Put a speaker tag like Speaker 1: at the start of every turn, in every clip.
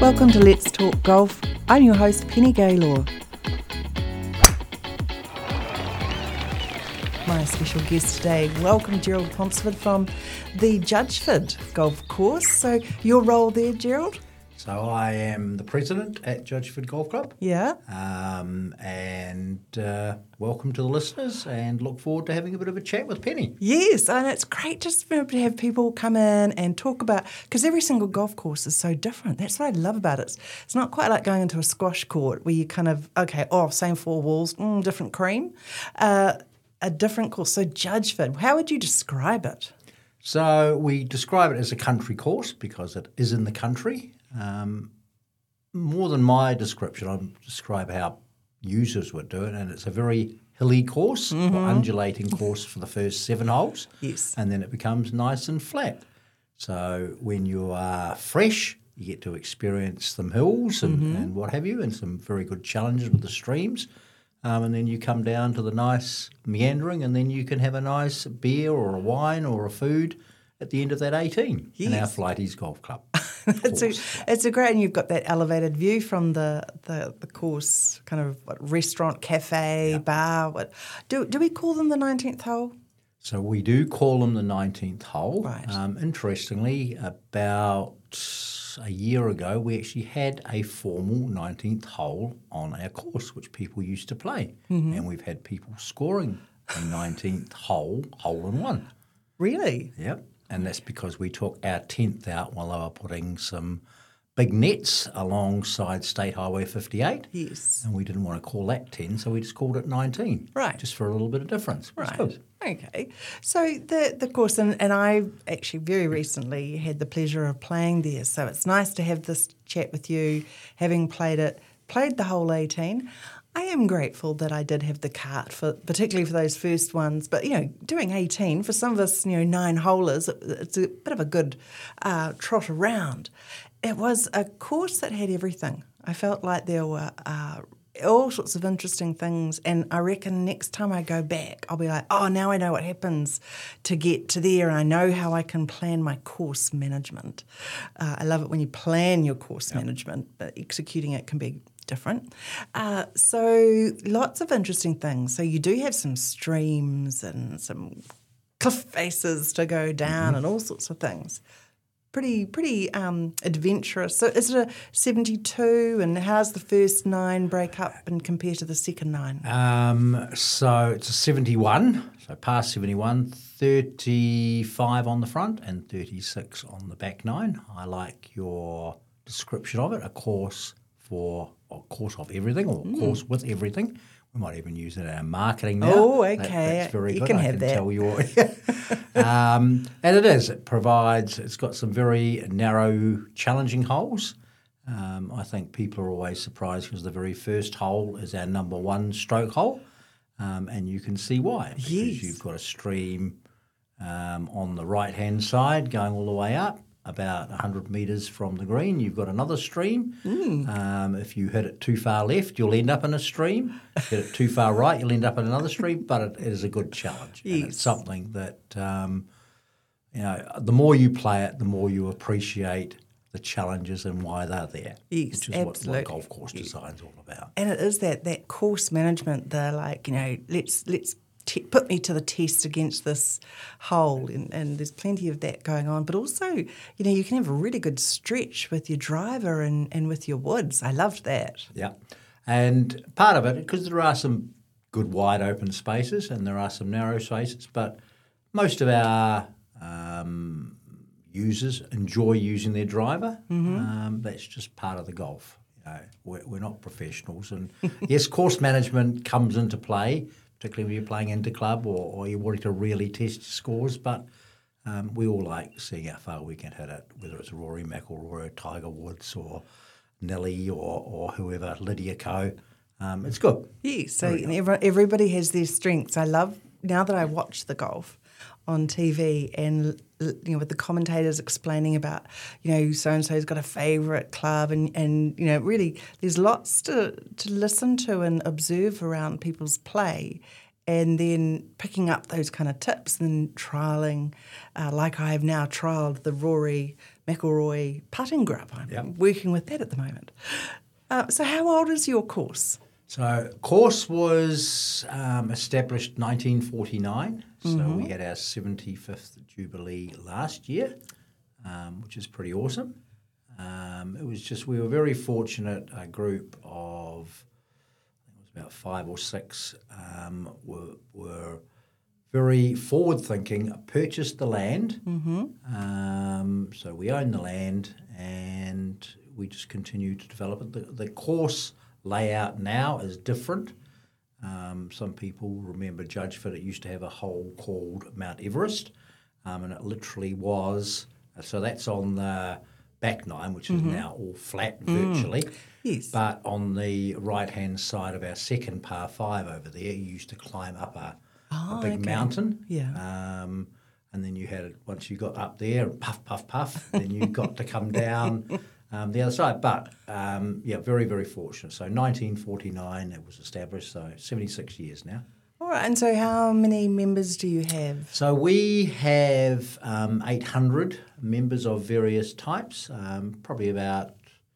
Speaker 1: Welcome to Let's Talk Golf. I'm your host, Penny Gaylor. My special guest today, welcome Gerald Ponsford from the Judgeford Golf Course. So your role there, Gerald?
Speaker 2: So I am the president at Judgeford Golf Club.
Speaker 1: Yeah.
Speaker 2: Welcome to the listeners and look forward to having a bit of a chat with Penny.
Speaker 1: Yes, and it's great just to be able to have people come in and talk about, because every single golf course is so different. That's what I love about it. It's not quite like going into a squash court where you kind of, same four walls, different cream. A different course. So Judgeford, how would you describe it?
Speaker 2: So we describe it as a country course because it is in the country. More than my description, I describe how users would do it, and it's a very hilly course, or undulating course for the first 7 holes.
Speaker 1: Yes.
Speaker 2: And then it becomes nice and flat. So when you are fresh, you get to experience some hills and what have you, and some very good challenges with the streams. And then you come down to the nice meandering, and then you can have a nice beer or a wine or a food at the end of that 18 in our Flighties Golf Club.
Speaker 1: It's a great, and you've got that elevated view from the course, kind of restaurant, cafe, bar. Do we call them the 19th hole?
Speaker 2: So we do call them the 19th hole.
Speaker 1: Right.
Speaker 2: Interestingly, about a year ago, we actually had a formal 19th hole on our course, which people used to play. And we've had people scoring a 19th hole-in-one.
Speaker 1: Really?
Speaker 2: Yep. And that's because we took our 10th out while they were putting some big nets alongside State Highway 58.
Speaker 1: Yes.
Speaker 2: And we didn't want to call that 10, so we just called it 19.
Speaker 1: Right.
Speaker 2: Just for a little bit of difference.
Speaker 1: Right.
Speaker 2: Good.
Speaker 1: Okay. So the course, and I actually very recently had the pleasure of playing there, so it's nice to have this chat with you, having played the whole 18. I am grateful that I did have the cart, particularly for those first ones. But, doing 18, for some of us, 9-holers, it's a bit of a good trot around. It was a course that had everything. I felt like there were all sorts of interesting things, and I reckon next time I go back, I'll be like, now I know what happens to get to there, and I know how I can plan my course management. I love it when you plan your course management, but executing it can be different. So lots of interesting things. So you do have some streams and some cliff faces to go down and all sorts of things. Pretty adventurous. So is it a 72, and how's the first 9 break up and compare to the second 9?
Speaker 2: So it's a 71, so past 71, 35 on the front and 36 on the back 9. I like your description of it, a course of everything, or a course with everything. We might even use it in our marketing now.
Speaker 1: Oh, okay.
Speaker 2: That's very
Speaker 1: you
Speaker 2: good.
Speaker 1: Can
Speaker 2: I
Speaker 1: have
Speaker 2: can
Speaker 1: that.
Speaker 2: tell you and it is. It's got some very narrow, challenging holes. I think people are always surprised because the very first hole is our number 1 stroke hole, and you can see why. Because you've got a stream on the right-hand side going all the way up. About 100 metres from the green, you've got another stream. If you hit it too far left, you'll end up in a stream. Hit it too far right, you'll end up in another stream. But it is a good challenge.
Speaker 1: Yes.
Speaker 2: And it's something that, the more you play it, the more you appreciate the challenges and why they're there.
Speaker 1: Yes,
Speaker 2: which is
Speaker 1: absolutely.
Speaker 2: what golf course design is all about.
Speaker 1: And it is that course management. They're like, let's put me to the test against this hole, and there's plenty of that going on. But also, you can have a really good stretch with your driver and with your woods. I loved that.
Speaker 2: Yeah, and part of it, because there are some good wide open spaces and there are some narrow spaces, but most of our users enjoy using their driver. That's just part of the golf. We're not professionals, and yes, course management comes into play, particularly when you're playing inter-club or you're wanting to really test your scores, but we all like seeing how far we can hit it, whether it's Rory McIlroy or Tiger Woods or Nelly or whoever, Lydia Ko. It's good.
Speaker 1: Yeah, so everybody has their strengths. I love, now that I watch the golf on TV and with the commentators explaining about, so-and-so's got a favourite club and really there's lots to listen to and observe around people's play. and then picking up those kind of tips and trialling, like I have now trialled the Rory McIlroy putting grub. I'm working with that at the moment. So how old is your course?
Speaker 2: So course was established 1949, so we had our 75th Jubilee last year, which is pretty awesome. It was just, we were very fortunate, a group of, I think it was about 5 or 6, were very forward-thinking, purchased the land. So we own the land and we just continue to develop it. The course layout now is different. Some people remember Judgeford, it used to have a hole called Mount Everest, and it literally was, so that's on the back nine, which is now all flat virtually.
Speaker 1: Yes.
Speaker 2: But on the right-hand side of our second par 5 over there, you used to climb up a big mountain.
Speaker 1: Yeah.
Speaker 2: And then you had, once you got up there, puff, puff, puff, then you got to come down the other side. But, very, very fortunate. So 1949 it was established, so 76 years now.
Speaker 1: All right, and so how many members do you have?
Speaker 2: So we have 800 members of various types, probably about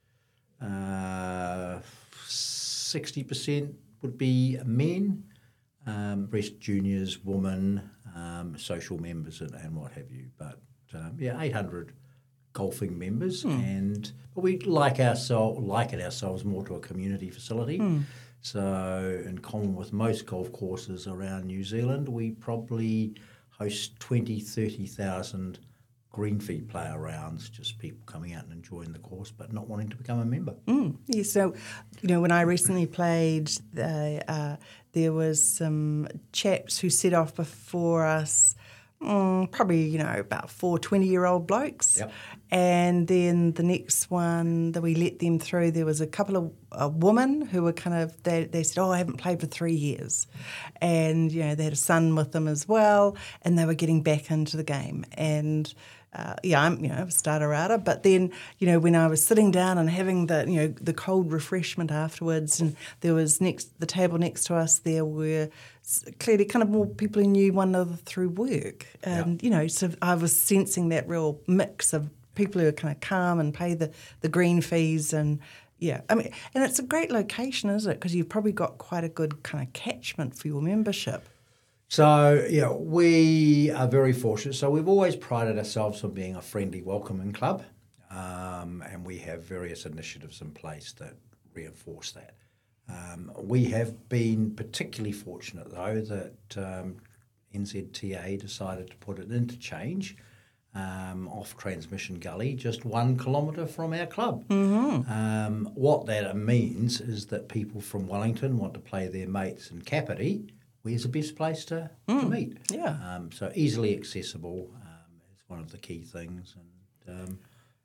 Speaker 2: 60% would be men, rest juniors, women, social members and what have you. But 800 golfing members, but we like it ourselves more to a community facility. So in common with most golf courses around New Zealand, we probably host 20, 30,000 green fee player rounds, just people coming out and enjoying the course but not wanting to become a member.
Speaker 1: Yeah, so, when I recently played, there was some chaps who set off before us, probably, about 4 20-year-old blokes.
Speaker 2: Yep.
Speaker 1: And then the next one that we let them through, there was a couple of women who were they said, I haven't played for 3 years. And, they had a son with them as well, and they were getting back into the game. And I'm, a starter outer. But then, when I was sitting down and having the cold refreshment afterwards, and there was the table next to us, there were clearly kind of more people who knew one another through work. And, so I was sensing that real mix of people who are kind of calm and pay the green fees and, and it's a great location, isn't it? Because you've probably got quite a good kind of catchment for your membership.
Speaker 2: So, we are very fortunate. So we've always prided ourselves on being a friendly, welcoming club, and we have various initiatives in place that reinforce that. We have been particularly fortunate, though, that NZTA decided to put an interchange off Transmission Gully, just 1 kilometre from our club. What that means is that people from Wellington want to play their mates in Kapiti. Where's the best place to meet?
Speaker 1: Yeah.
Speaker 2: So easily accessible is one of the key things. And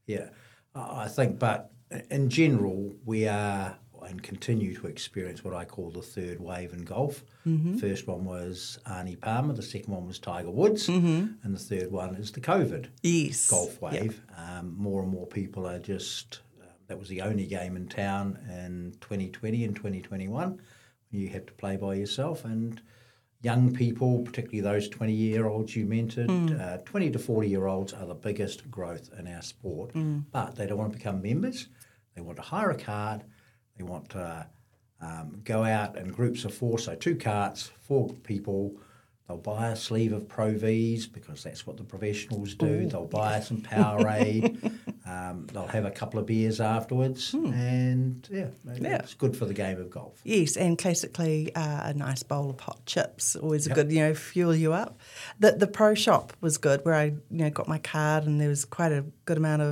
Speaker 2: I think, but in general, we are and continue to experience what I call the third wave in golf. The first one was Arnie Palmer, the second one was Tiger Woods, and the third one is the COVID golf wave. More and more people are just, that was the only game in town in 2020 and 2021. You had to play by yourself, and young people, particularly those 20-year-olds you mentored, 20 to 40-year-olds are the biggest growth in our sport, but they don't want to become members. They want to hire a cart. They want to go out in groups of 4, so 2 carts, 4 people. They'll buy a sleeve of Pro Vs because that's what the professionals do. They'll buy some Powerade. They'll have a couple of beers afterwards, and it's good for the game of golf.
Speaker 1: Yes, and classically a nice bowl of hot chips, always a good, fuel you up. The pro shop was good, where I got my card, and there was quite a good amount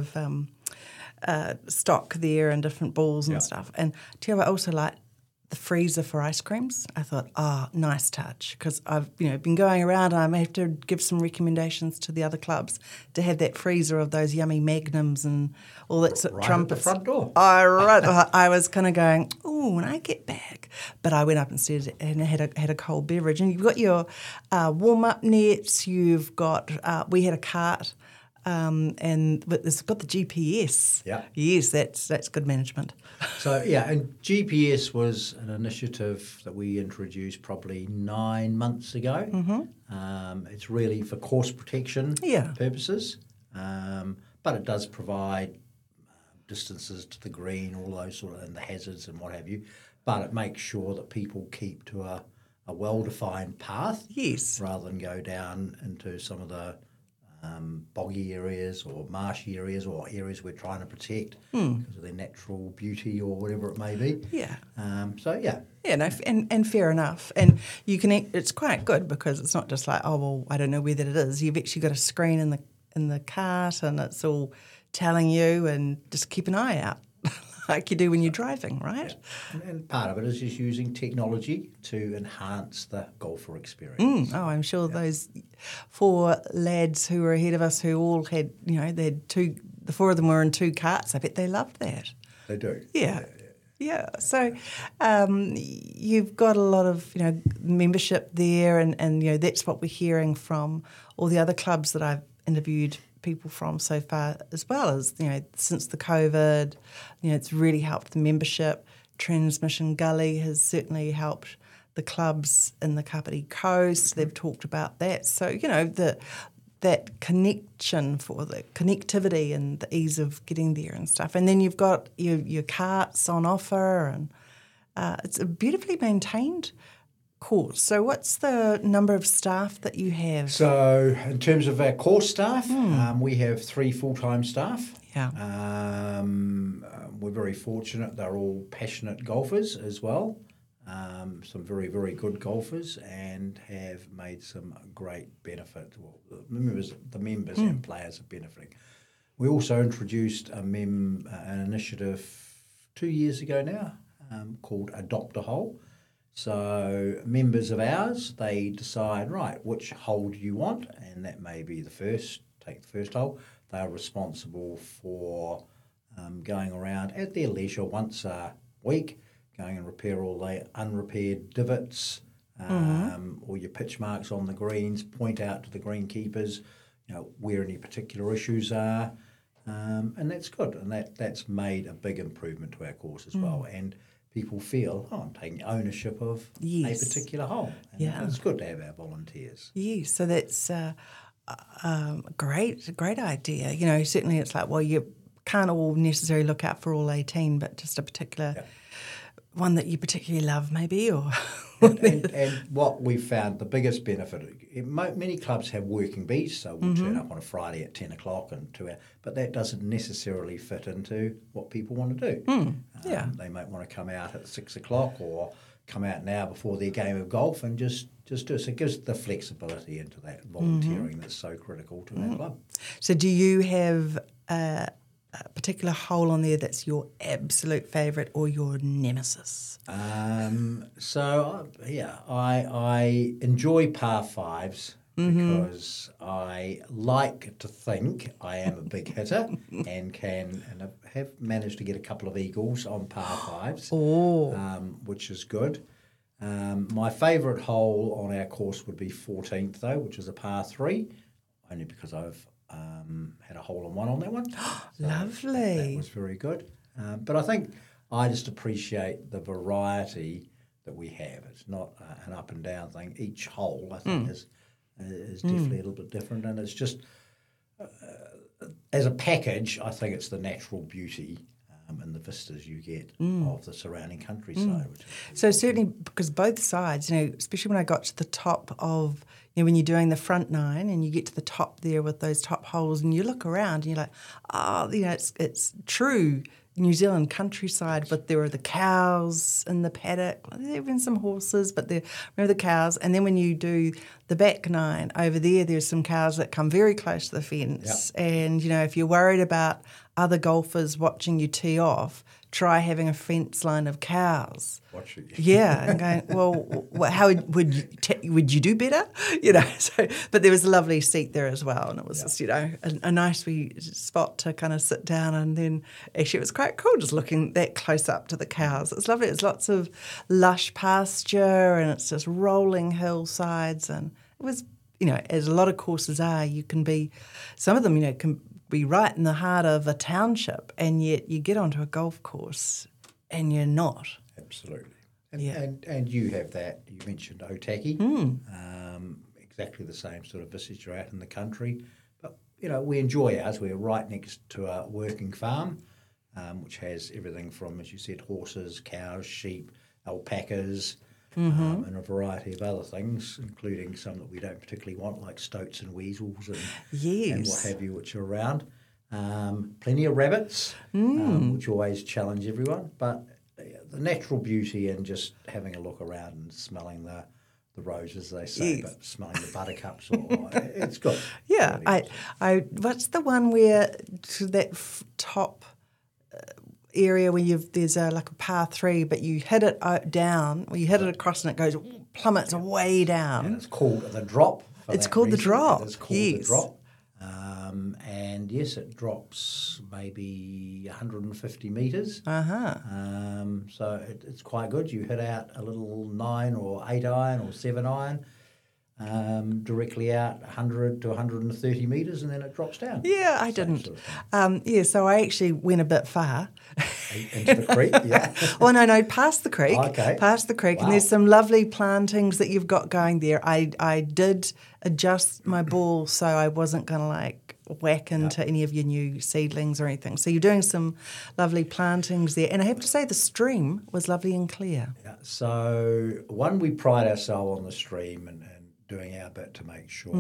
Speaker 1: of stock there and different balls and stuff. And do you know what I also like? The freezer for ice creams. I thought, nice touch, because I've been going around, and I may have to give some recommendations to the other clubs to have that freezer of those yummy Magnums and all that sort of trumpets.
Speaker 2: At the front door.
Speaker 1: I was kind of going, when I get back. But I went up instead and had a cold beverage. And you've got your warm-up nets. You've got, we had a cart but it's got the GPS.
Speaker 2: Yeah.
Speaker 1: Yes, that's good management.
Speaker 2: So, yeah, and GPS was an initiative that we introduced probably 9 months ago. It's really for course protection purposes, but it does provide distances to the green, all those sort of, and the hazards and what have you. But it makes sure that people keep to a well-defined path,
Speaker 1: Yes,
Speaker 2: rather than go down into some of the boggy areas or marshy areas or areas we're trying to protect because of their natural beauty or whatever it may be.
Speaker 1: Yeah.
Speaker 2: Yeah,
Speaker 1: no, and fair enough. And you can. It's quite good because it's not just like, oh well, I don't know where that it is. You've actually got a screen in the cart, and it's all telling you, and just keep an eye out. Like you do when you're driving, right?
Speaker 2: Yeah. And part of it is just using technology to enhance the golfer experience.
Speaker 1: Oh, I'm sure those 4 lads who were ahead of us who all had, they had the 4 of them were in 2 carts. I bet they loved that.
Speaker 2: They do.
Speaker 1: Yeah. So you've got a lot of, membership there, and that's what we're hearing from all the other clubs that I've interviewed people from so far, as well as, since the COVID, it's really helped the membership. Transmission Gully has certainly helped the clubs in the Kapiti Coast. They've talked about that. So, that connection for the connectivity and the ease of getting there and stuff. And then you've got your carts on offer, and it's a beautifully maintained course. So what's the number of staff that you have?
Speaker 2: So in terms of our course staff, we have 3 full-time staff.
Speaker 1: Yeah.
Speaker 2: We're very fortunate. They're all passionate golfers as well. Some very, very good golfers, and have made some great benefit. Well, the members and players are benefiting. We also introduced an initiative 2 years ago now called Adopt a Hole. So members of ours, they decide, right, which hole do you want? And that may be take the first hole. They are responsible for going around at their leisure once a week, going and repair all the unrepaired divots or your pitch marks on the greens, point out to the greenkeepers, where any particular issues are. And that's good. And that's made a big improvement to our course as well. And people feel, I'm taking ownership of a particular hole. And it's good to have our volunteers.
Speaker 1: Yes, so that's a great idea. Certainly it's like, well, you can't all necessarily look out for all 18, but just a particular one that you particularly love maybe, or...
Speaker 2: and what we've found, the biggest benefit, many clubs have working bees, so we'll turn up on a Friday at 10 o'clock and 2 hours, but that doesn't necessarily fit into what people want to do. They might want to come out at 6 o'clock or come out now before their game of golf and just do it. So it gives the flexibility into that volunteering that's so critical to our club.
Speaker 1: So do you have a particular hole on there that's your absolute favourite or your nemesis?
Speaker 2: I enjoy par 5s because I like to think I am a big hitter and have managed to get a couple of eagles on par 5s, which is good. My favourite hole on our course would be 14th though, which is a par 3, only because I've had a hole-in-one on that one. So
Speaker 1: lovely.
Speaker 2: That was very good. But I think I just appreciate the variety that we have. It's not an up and down thing. Each hole, I think, is definitely a little bit different. And it's just, as a package, I think it's the natural beauty and the vistas you get of the surrounding countryside.
Speaker 1: So certainly, because both sides, especially when I got to the top of, when you're doing the front 9 and you get to the top there with those top holes and you look around and you're like, it's true New Zealand countryside, but there are the cows in the paddock. There have been some horses, but remember the cows. And then when you do the back 9 over there's some cows that come very close to the fence. Yep. And, if you're worried about other golfers watching you tee off, try having a fence line of cows.
Speaker 2: Watching you.
Speaker 1: Yeah, and going, well, how would you do better? But there was a lovely seat there as well, and it was just, a nice wee spot to kind of sit down, and then actually it was quite cool just looking that close up to the cows. It's lovely. It's lots of lush pasture, and it's just rolling hillsides, and it was as a lot of courses are, you can be, some of them, can be right in the heart of a township, and yet you get onto a golf course and you're not.
Speaker 2: Absolutely. And you have that, you mentioned Otaki, exactly the same sort of visage out in the country. But, we enjoy ours. We're right next to a working farm, which has everything from, as you said, horses, cows, sheep, alpacas, and a variety of other things, including some that we don't particularly want, like stoats and weasels and what have you, which are around. Plenty of rabbits, which always challenge everyone. But the natural beauty and just having a look around and smelling the roses, they say, but smelling the buttercups, it's good.
Speaker 1: Yeah,
Speaker 2: really
Speaker 1: what's the one where to that top area where there's like a par 3, but you hit it down, or you hit it across and it goes plummets way down.
Speaker 2: And it's called the drop.
Speaker 1: It's called the drop.
Speaker 2: It's called the drop. And yes, it drops maybe 150 metres. So it's quite good. You hit out a little 9 or 8 iron or 7 iron, directly out 100 to 130 metres, and then it drops down.
Speaker 1: Yeah, I didn't. So I actually went a bit far.
Speaker 2: Into the creek, yeah.
Speaker 1: Well, no, past the creek.
Speaker 2: Okay.
Speaker 1: Past the creek.
Speaker 2: Wow.
Speaker 1: And there's some lovely plantings that you've got going there. I did adjust my ball so I wasn't going to whack into any of your new seedlings or anything. So you're doing some lovely plantings there. And I have to say the stream was lovely and clear.
Speaker 2: Yeah. So, we pride ourselves on the stream and doing our bit to make sure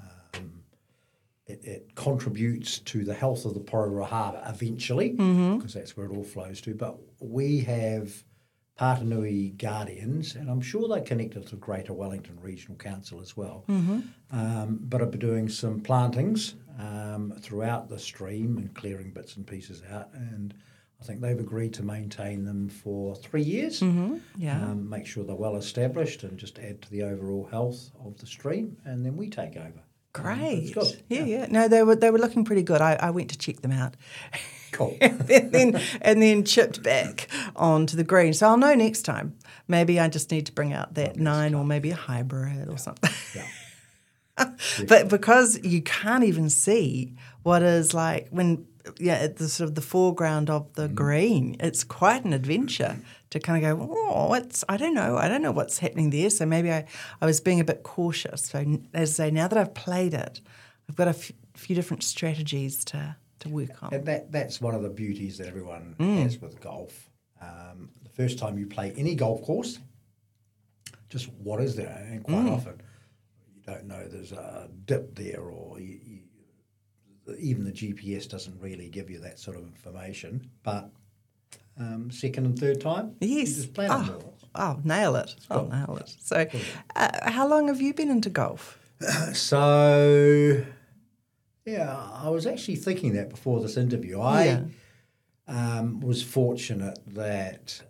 Speaker 2: it contributes to the health of the Porora Harbour eventually, because that's where it all flows to. But we have Patanui Guardians, and I'm sure they're connected to Greater Wellington Regional Council as well, but I've been doing some plantings throughout the stream and clearing bits and pieces out, and I think they've agreed to maintain them for 3 years, make sure they're well established and just add to the overall health of the stream, and then we take over.
Speaker 1: Great.
Speaker 2: It's good.
Speaker 1: Yeah. No, they were looking pretty good. I went to check them out.
Speaker 2: Cool.
Speaker 1: and then chipped back onto the green. So I'll know next time. Maybe I just need to bring out that 9 or maybe a hybrid or something.
Speaker 2: Yeah.
Speaker 1: But because you can't even see what is like when at the sort of the foreground of the green, it's quite an adventure to kind of go, I don't know what's happening there. So maybe I was being a bit cautious. So as I say, now that I've played it, I've got a few different strategies to work on.
Speaker 2: And that's one of the beauties that everyone has with golf. The first time you play any golf course, just what is there? And quite often you don't know there's a dip there, or even the GPS doesn't really give you that sort of information. But second and third time, you just plan it more.
Speaker 1: Oh, nail it. Nail it. So how long have you been into golf?
Speaker 2: So, I was actually thinking that before this interview. I was fortunate that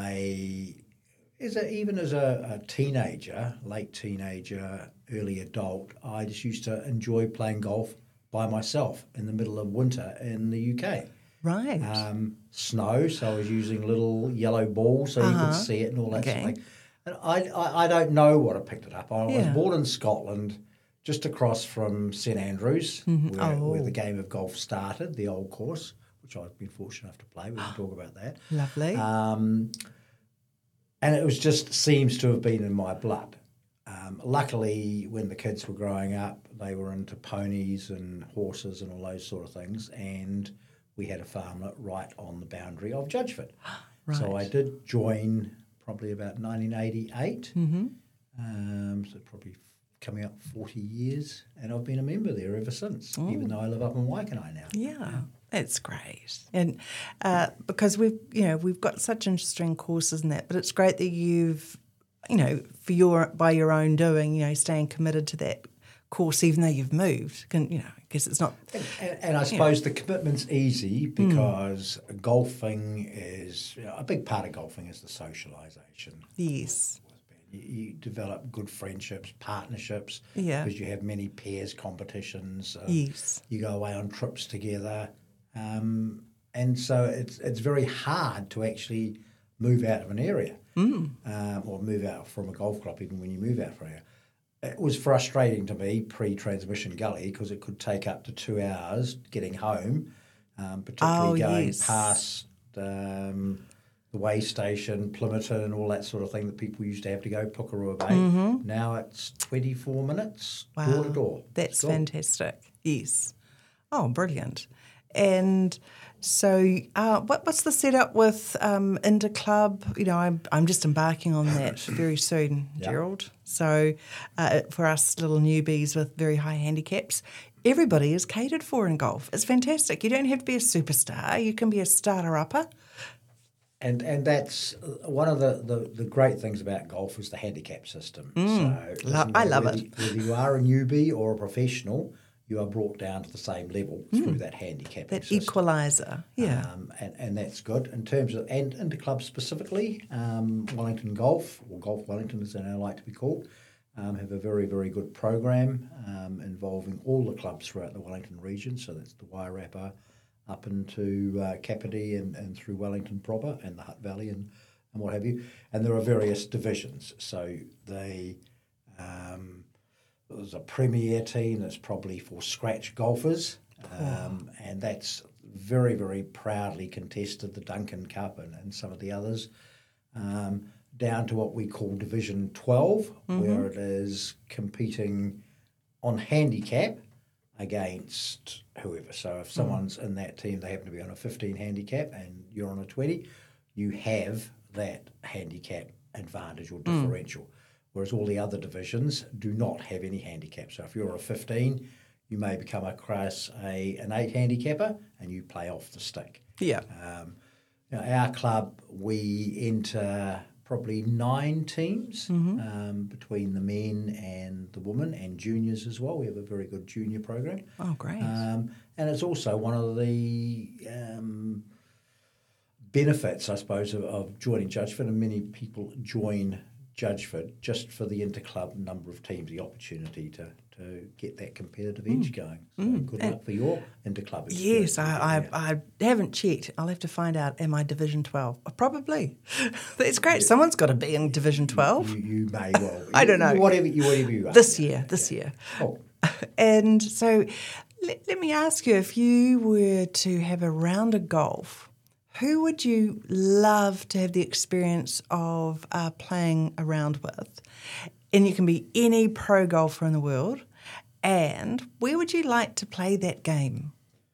Speaker 2: even as a teenager, late teenager, early adult, I just used to enjoy playing golf by myself in the middle of winter in the UK.
Speaker 1: Right.
Speaker 2: Snow, so I was using little yellow balls so you could see it and all that sort of thing. And I don't know what I picked it up. I was born in Scotland, just across from St Andrews, where the game of golf started, the old course, which I've been fortunate enough to play. We can talk about that.
Speaker 1: Lovely.
Speaker 2: And it seems to have been in my blood. Luckily, when the kids were growing up, they were into ponies and horses and all those sort of things, and we had a farmlet right on the boundary of Judgeford.
Speaker 1: Right.
Speaker 2: So I did join probably about 1988, so probably coming up 40 years, and I've been a member there ever since, even though I live up in Waikanae now.
Speaker 1: Yeah. It's great, and because we've got such interesting courses and that, but it's great that you've, by your own doing, staying committed to that course, even though you've moved. I guess it's not.
Speaker 2: And I suppose the commitment's easy because golfing is a big part of golfing is the socialisation.
Speaker 1: Yes.
Speaker 2: You develop good friendships, partnerships,
Speaker 1: because
Speaker 2: you have many pairs competitions.
Speaker 1: Yes.
Speaker 2: You go away on trips together. And so it's very hard to actually move out of an area or move out from a golf club, even when you move out from an area. it was frustrating to me pre-transmission gully because it could take up to 2 hours getting home, particularly going past the way station, Plympton, and all that sort of thing that people used to have to go Pukerua Bay.
Speaker 1: Mm-hmm.
Speaker 2: Now it's 24 minutes door to door.
Speaker 1: That's fantastic. Yes. Oh, brilliant. And so what's the setup with Interclub? You know, I'm just embarking on that very soon, Gerald. So for us little newbies with very high handicaps, everybody is catered for in golf. It's fantastic. You don't have to be a superstar. You can be a starter-upper.
Speaker 2: And that's one of the great things about golf is the handicap system. So
Speaker 1: I love it.
Speaker 2: Whether you are a newbie or a professional, you are brought down to the same level through that handicapping
Speaker 1: That
Speaker 2: system.
Speaker 1: Equaliser, yeah.
Speaker 2: And that's good. In terms of, and Interclub specifically, Wellington Golf, or Golf Wellington as they now like to be called, have a very, very good program involving all the clubs throughout the Wellington region. So that's the Wairarapa, up into Kapiti and through Wellington proper and the Hutt Valley and what have you. And there are various divisions. So there's a premier team that's probably for scratch golfers, and that's very, very proudly contested, the Duncan Cup and some of the others, down to what we call Division 12, where it is competing on handicap against whoever. So if someone's in that team, they happen to be on a 15 handicap and you're on a 20, you have that handicap advantage or differential. Whereas all the other divisions do not have any handicap. So if you're a 15, you may become an 8 handicapper and you play off the stick.
Speaker 1: Yeah.
Speaker 2: Our club, we enter probably 9 teams between the men and the women and juniors as well. We have a very good junior program.
Speaker 1: Oh, great.
Speaker 2: And it's also one of the benefits, I suppose, of joining Judgeford, and many people join Judgeford just for the interclub number of teams, the opportunity to get that competitive edge going. So good luck for your interclub experience.
Speaker 1: Yes, I haven't checked. I'll have to find out, am I Division 12? Probably. That's great. Yeah. Someone's got to be in Division 12.
Speaker 2: You may well.
Speaker 1: I don't know.
Speaker 2: Whatever you are.
Speaker 1: This year.
Speaker 2: Oh.
Speaker 1: And so let me ask you, if you were to have a round of golf, who would you love to have the experience of playing a round with? And you can be any pro golfer in the world. And where would you like to play that game?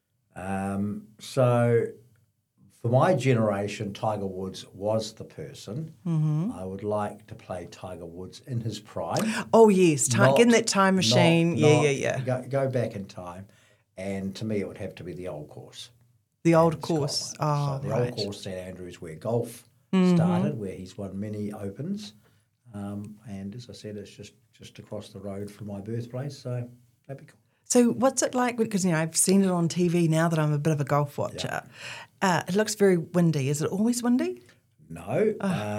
Speaker 2: So for my generation, Tiger Woods was the person. I would like to play Tiger Woods in his prime.
Speaker 1: Oh, yes. Get in that time machine. Yeah.
Speaker 2: Go back in time. And to me, it would have to be the old course.
Speaker 1: The old course.
Speaker 2: So the old course, St Andrews, where golf started, where he's won many Opens. And as I said, it's just across the road from my birthplace, so that'd be cool.
Speaker 1: So what's it like? Because, I've seen it on TV now that I'm a bit of a golf watcher. Yeah. It looks very windy. Is it always windy?
Speaker 2: No.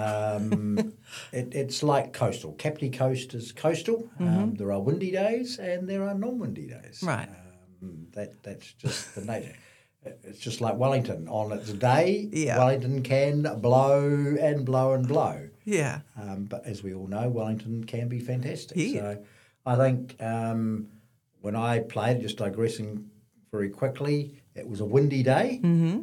Speaker 2: It's like coastal. Kapiti Coast is coastal. There are windy days and there are non-windy days.
Speaker 1: Right.
Speaker 2: That's just the nature. It's just like Wellington. On its day, Wellington can blow and blow and blow.
Speaker 1: Yeah.
Speaker 2: But as we all know, Wellington can be fantastic.
Speaker 1: Yeah.
Speaker 2: So I think when I played, just digressing very quickly, it was a windy day.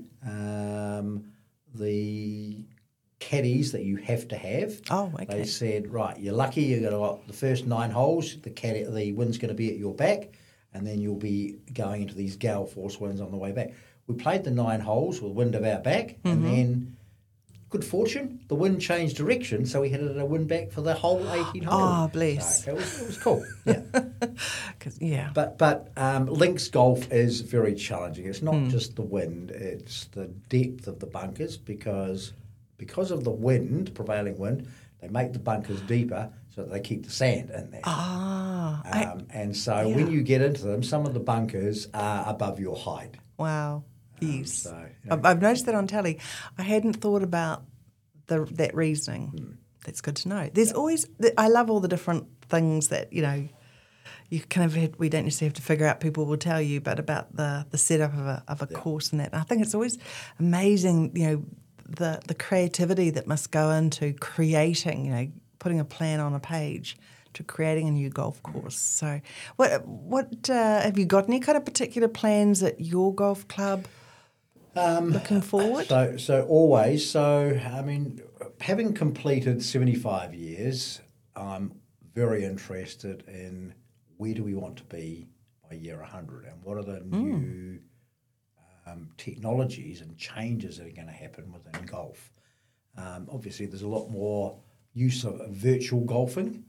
Speaker 2: The caddies that you have to have, they said, right, you're lucky you're going to the first 9 holes, the wind's going to be at your back, and then you'll be going into these gale force winds on the way back. We played the 9 holes with wind of our back, and then, good fortune, the wind changed direction, so we had a wind back for the whole 18 holes.
Speaker 1: Oh, bless.
Speaker 2: So it was cool, yeah.
Speaker 1: Yeah.
Speaker 2: But links golf is very challenging. It's not just the wind, it's the depth of the bunkers, because of the wind, prevailing wind, they make the bunkers deeper so that they keep the sand in there. And so when you get into them, some of the bunkers are above your height.
Speaker 1: Wow. Yes. I've noticed that on telly. I hadn't thought about that reasoning. That's good to know. There's always, I love all the different things that, you kind of we don't necessarily have to figure out, people will tell you, but about the setup of a course and that. And I think it's always amazing, the creativity that must go into creating, putting a plan on a page, to creating a new golf course. So, what have you got any kind of particular plans at your golf club? Looking forward?
Speaker 2: So always. So, I mean, having completed 75 years, I'm very interested in where do we want to be by year 100 and what are the new technologies and changes that are going to happen within golf. Obviously, there's a lot more use of virtual golfing.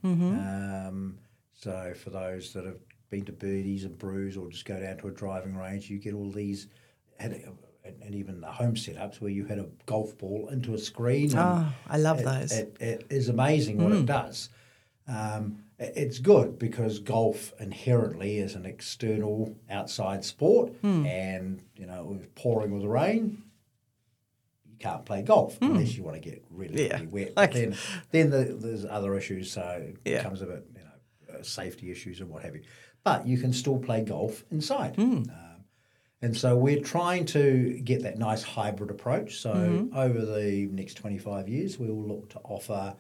Speaker 2: So for those that have been to Birdies and Brews or just go down to a driving range, you get all these... And even the home setups where you had a golf ball into a screen.
Speaker 1: I love those.
Speaker 2: It is amazing what it does. It's good because golf inherently is an external outside sport, and with pouring with rain, you can't play golf unless you want to get really wet. Then there's other issues, so it becomes a bit safety issues and what have you. But you can still play golf inside. And so we're trying to get that nice hybrid approach. So over the next 25 years, we will look to offer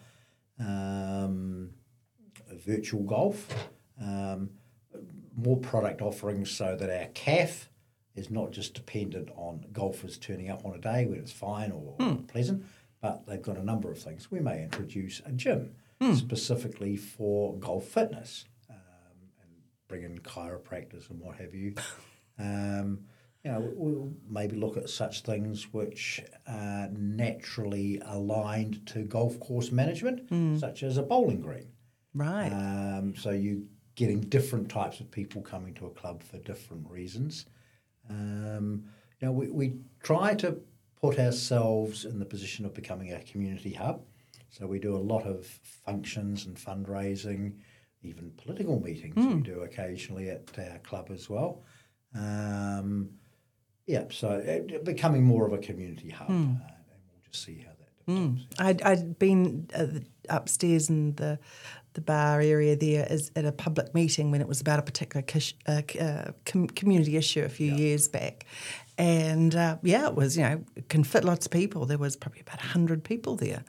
Speaker 2: virtual golf, more product offerings so that our CAF is not just dependent on golfers turning up on a day when it's fine or pleasant, but they've got a number of things. We may introduce a gym specifically for golf fitness and bring in chiropractors and what have you. We'll maybe look at such things which are naturally aligned to golf course management, such as a bowling green.
Speaker 1: Right.
Speaker 2: So you're getting different types of people coming to a club for different reasons. We try to put ourselves in the position of becoming a community hub. So we do a lot of functions and fundraising, even political meetings we do occasionally at our club as well. So becoming more of a community hub, and we'll just see how that develops.
Speaker 1: I'd been upstairs in the bar area there at a public meeting when it was about a particular community issue a few years back. And, it was, it can fit lots of people. There was probably about 100 people there.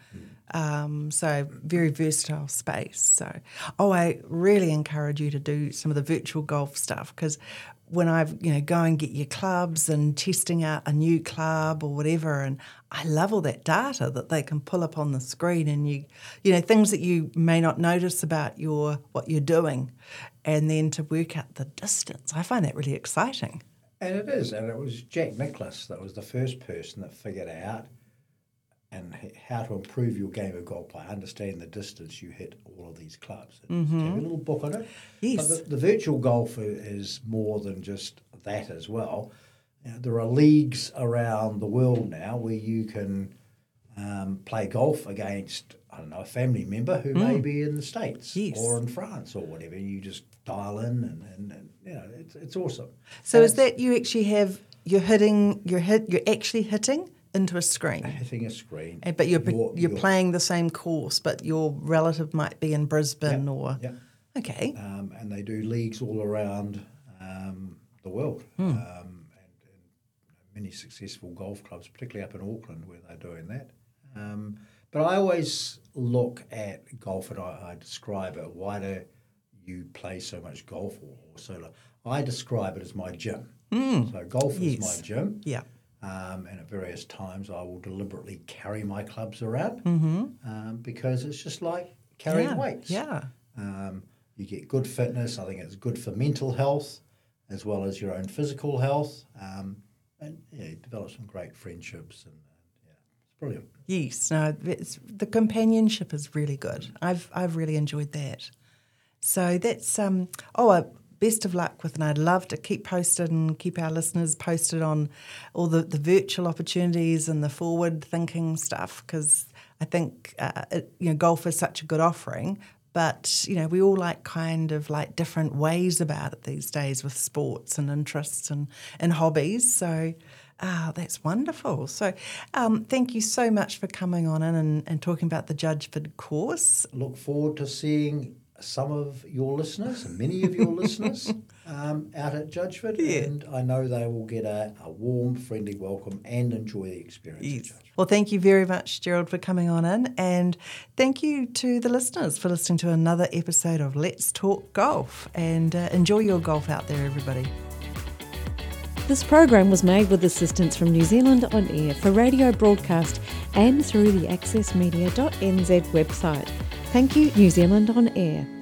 Speaker 1: So very versatile space. So, I really encourage you to do some of the virtual golf stuff because when go and get your clubs and testing out a new club or whatever, and I love all that data that they can pull up on the screen and things that you may not notice about what you're doing, and then to work out the distance. I find that really exciting.
Speaker 2: And it is, and it was Jack Nicklaus that was the first person that figured out and how to improve your game of golf by understanding the distance you hit all of these clubs. And have a little book on it.
Speaker 1: Yes.
Speaker 2: But the virtual golf is more than just that as well. There are leagues around the world now where you can play golf against, a family member who may be in the States or in France or whatever. You just dial in and it's awesome.
Speaker 1: So is that you actually have, you're actually hitting into a screen?
Speaker 2: Hitting a screen.
Speaker 1: But you're playing the same course, but your relative might be in Brisbane
Speaker 2: Yeah.
Speaker 1: Okay.
Speaker 2: And they do leagues all around the world. And many successful golf clubs, particularly up in Auckland where they're doing that. But I always look at golf and I describe it. Why do you play so much golf or so? I describe it as my gym. So golf is my gym.
Speaker 1: Yeah.
Speaker 2: And at various times I will deliberately carry my clubs around because it's just like carrying weights.
Speaker 1: Yeah.
Speaker 2: You get good fitness. I think it's good for mental health as well as your own physical health. And you develop some great friendships and it's brilliant.
Speaker 1: Yes, no, the companionship is really good. I've really enjoyed that. So that's best of luck with, and I'd love to keep posted and keep our listeners posted on all the virtual opportunities and the forward-thinking stuff because I think golf is such a good offering, but we all like kind of like different ways about it these days with sports and interests and hobbies. So that's wonderful. So thank you so much for coming on in and talking about the Judgeford course.
Speaker 2: Look forward to seeing some of your listeners, many of your listeners, out at Judgeford,
Speaker 1: Yeah.
Speaker 2: and I know they will get a warm, friendly welcome and enjoy the experience at Judgeford.
Speaker 1: Well, thank you very much, Gerald, for coming on in, and thank you to the listeners for listening to another episode of Let's Talk Golf, and enjoy your golf out there, everybody.
Speaker 3: This program was made with assistance from New Zealand On Air for radio broadcast and through the accessmedia.nz website. Thank you, New Zealand On Air.